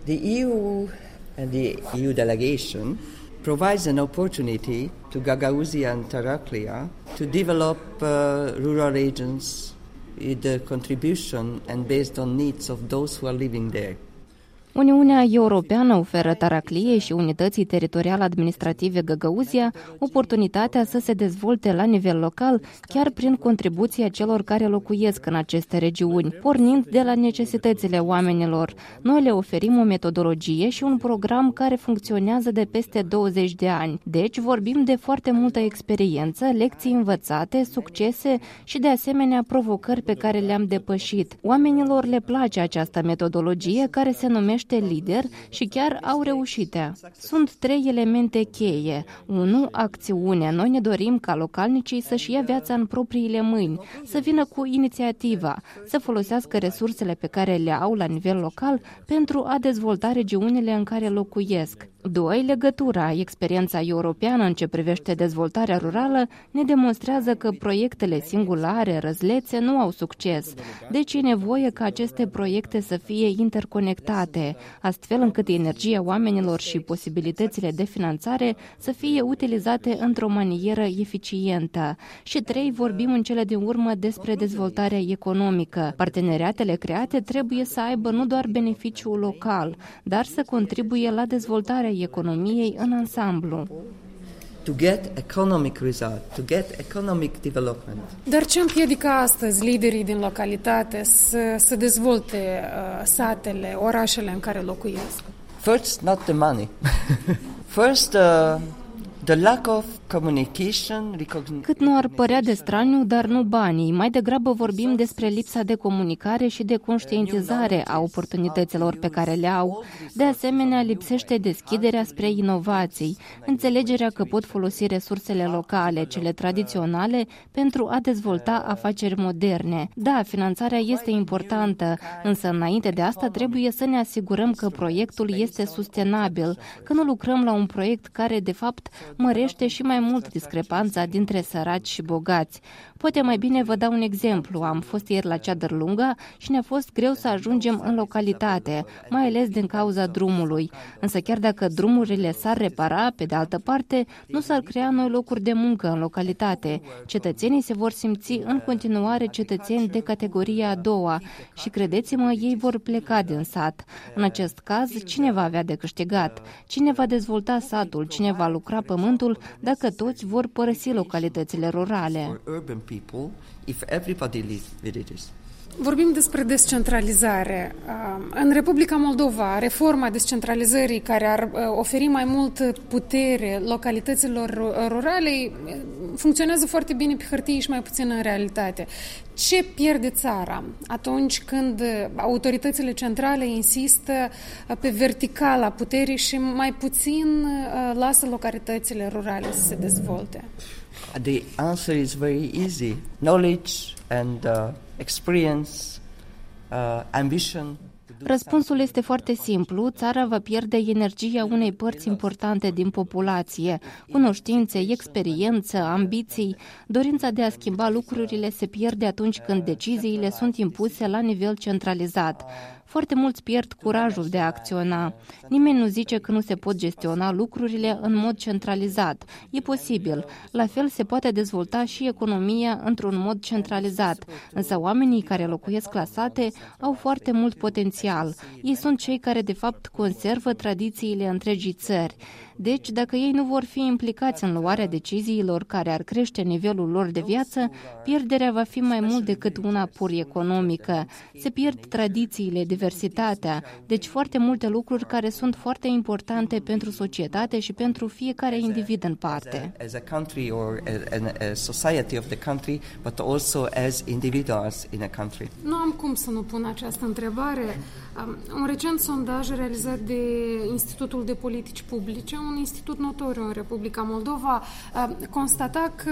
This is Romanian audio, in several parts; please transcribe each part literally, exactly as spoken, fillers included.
The E U and the E U delegation provides an opportunity to Gagauzia and Taraklia to develop uh, rural regions with the contribution and based on needs of those who are living there. Uniunea Europeană oferă Taracliei și unității teritoriale administrative Găgăuzia oportunitatea să se dezvolte la nivel local, chiar prin contribuția celor care locuiesc în aceste regiuni, pornind de la necesitățile oamenilor. Noi le oferim o metodologie și un program care funcționează de peste douăzeci de ani. Deci vorbim de foarte multă experiență, lecții învățate, succese și de asemenea provocări pe care le-am depășit. Oamenilor le place această metodologie care se numește lider și chiar au reușite. Sunt trei elemente cheie. unu. Acțiune. Noi ne dorim ca localnicii să-și ia viața în propriile mâini, să vină cu inițiativa, să folosească resursele pe care le au la nivel local pentru a dezvolta regiunile în care locuiesc. doi. Legătura. Experiența europeană în ce privește dezvoltarea rurală ne demonstrează că proiectele singulare, răzlețe, nu au succes. Deci e nevoie ca aceste proiecte să fie interconectate, astfel încât energia oamenilor și posibilitățile de finanțare să fie utilizate într-o manieră eficientă. Și trei. Vorbim în cele din urmă despre dezvoltarea economică. Parteneriatele create trebuie să aibă nu doar beneficiul local, dar să contribuie la dezvoltarea economiei în ansamblu. To get economic result, to get economic development. Dar ce împiedică astăzi liderii din localitate să, să dezvolte uh, satele, orașele în care locuiesc? First, not the money. First, uh, the lack of communication, recognition. Cât nu ar părea de straniu, dar nu banii. Mai degrabă vorbim despre lipsa de comunicare și de conștientizare a oportunităților pe care le au. De asemenea, lipsește deschiderea spre inovații, înțelegerea că pot folosi resursele locale, cele tradiționale, pentru a dezvolta afaceri moderne. Da, finanțarea este importantă, însă înainte de asta trebuie să ne asigurăm că proiectul este sustenabil, că nu lucrăm la un proiect care, de fapt, mărește și mai mult discrepanța dintre săraci și bogați. Poate mai bine vă dau un exemplu. Am fost ieri la Ceadărlunga și ne-a fost greu să ajungem în localitate, mai ales din cauza drumului. Însă chiar dacă drumurile s-ar repara, pe de altă parte, nu s-ar crea noi locuri de muncă în localitate. Cetățenii se vor simți în continuare cetățeni de categoria a doua și, credeți-mă, ei vor pleca din sat. În acest caz, cine va avea de câștigat? Cine va dezvolta satul? Cine va lucra pământul dacă toți vor părăsi localitățile rurale? Vorbim despre descentralizare. În Republica Moldova, reforma descentralizării care ar oferi mai mult putere localităților rurale funcționează foarte bine pe hârtie și mai puțin în realitate. Ce pierde țara atunci când autoritățile centrale insistă pe verticala puterii și mai puțin lasă localitățile rurale să se dezvolte? The answer is very easy. Knowledge and uh, experience, uh, ambition. Răspunsul este foarte simplu. Țara va pierde energia unei părți importante din populație. Cunoștințe, experiență, ambiții. Dorința de a schimba lucrurile se pierde atunci când deciziile sunt impuse la nivel centralizat. Foarte mulți pierd curajul de a acționa. Nimeni nu zice că nu se pot gestiona lucrurile în mod centralizat. E posibil. La fel se poate dezvolta și economia într-un mod centralizat. Însă oamenii care locuiesc la sate au foarte mult potențial. Ei sunt cei care de fapt conservă tradițiile întregii țări. Deci, dacă ei nu vor fi implicați în luarea deciziilor care ar crește nivelul lor de viață, pierderea va fi mai mult decât una pur economică. Se pierd tradițiile, diversitatea, deci foarte multe lucruri care sunt foarte importante pentru societate și pentru fiecare individ în parte. As a country or a society of the country, but also as individuals in a country. Nu am cum să nu pun această întrebare. Un recent sondaj realizat de Institutul de Politici Publice, un institut notoriu în Republica Moldova, constata că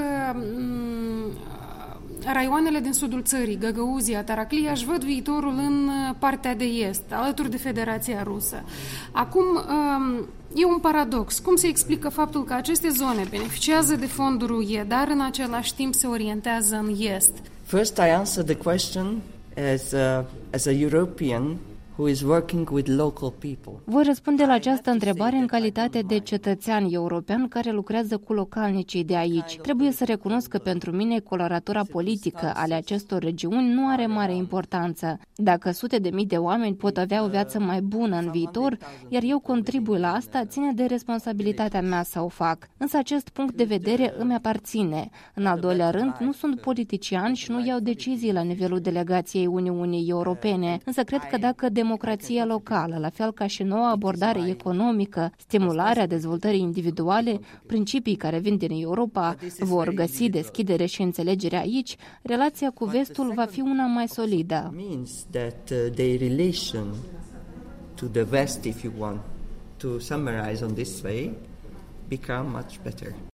raioanele din sudul țării, Găgăuzia, Taraclia, își văd viitorul în partea de est, alături de Federația Rusă. Acum, e un paradox. Cum se explică faptul că aceste zone beneficiază de fonduri U E, dar în același timp se orientează în est? First, I answer the question as a, as a European who is working with local people. Voi răspunde la această întrebare în calitate de cetățean european care lucrează cu localnicii de aici. Trebuie să recunosc că pentru mine coloratura politică ale acestor regiuni nu are mare importanță. Dacă sute de mii de oameni pot avea o viață mai bună în viitor, iar eu contribui la asta, ține de responsabilitatea mea să o fac. Însă acest punct de vedere îmi aparține. În al doilea rând, nu sunt politician și nu iau decizii la nivelul delegației Uniunii Europene, însă cred că dacă democrația locală, la fel ca și noua abordare economică, stimularea dezvoltării individuale, principii care vin din Europa, vor găsi deschidere și înțelegere aici, relația cu vestul va fi una mai solidă. To the West, if you want to summarize on this way, become much better.